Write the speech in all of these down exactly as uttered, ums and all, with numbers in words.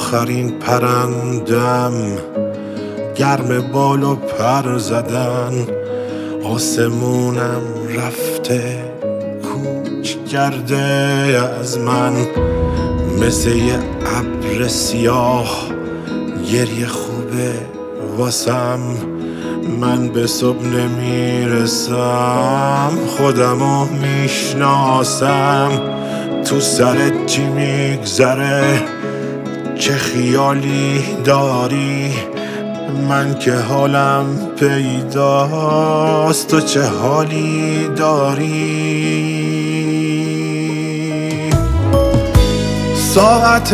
آخرین پرندم، گرم بال و پر زدن. آسمونم رفته کوچ کرده از من، مثل یه ابر سیاه گریه خوبه واسم. من به صبح نمیرسم، خودمو میشناسم. تو سرت چی میگذره، چه خیالی داری؟ من که حالم پیداست، تو چه حالی داری؟ ساعت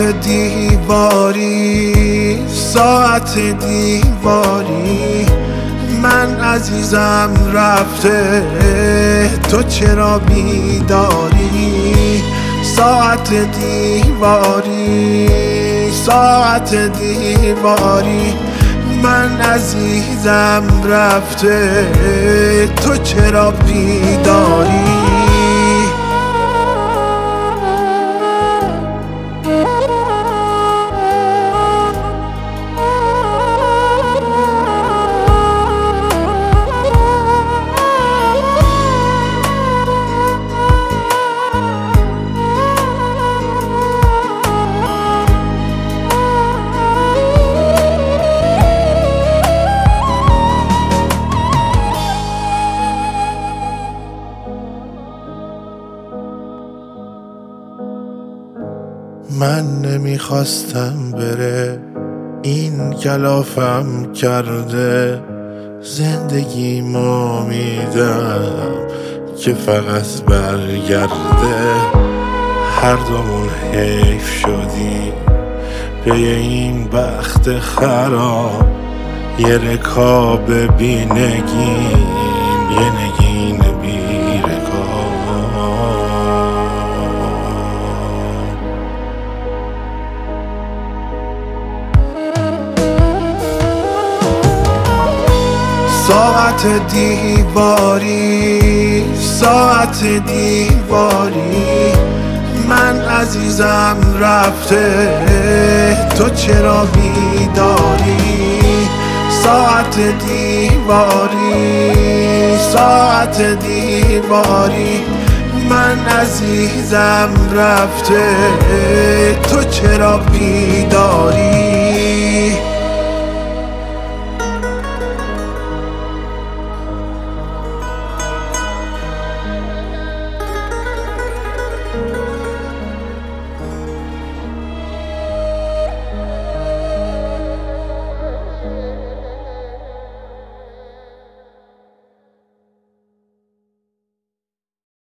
دیواری، ساعت دیواری، من عزیزم رفته، تو چرا بیداری؟ ساعت دیواری، ساعت دیواری، من عزیزم رفته، تو چرا بیداری؟ من نمیخواستم بره، این کلافم کرده. زندگیمو میدم که فقط برگرده. هر دومون حیف شدی به این بخت خراب، یه رکاب بی نگین، یه نگین بی رکاب. ساعت دیواری، ساعت دیواری، من عزیزم رفته، تو چرا بیداری؟ ساعت دیواری، ساعت دیواری، من عزیزم رفته، تو چرا بیداری؟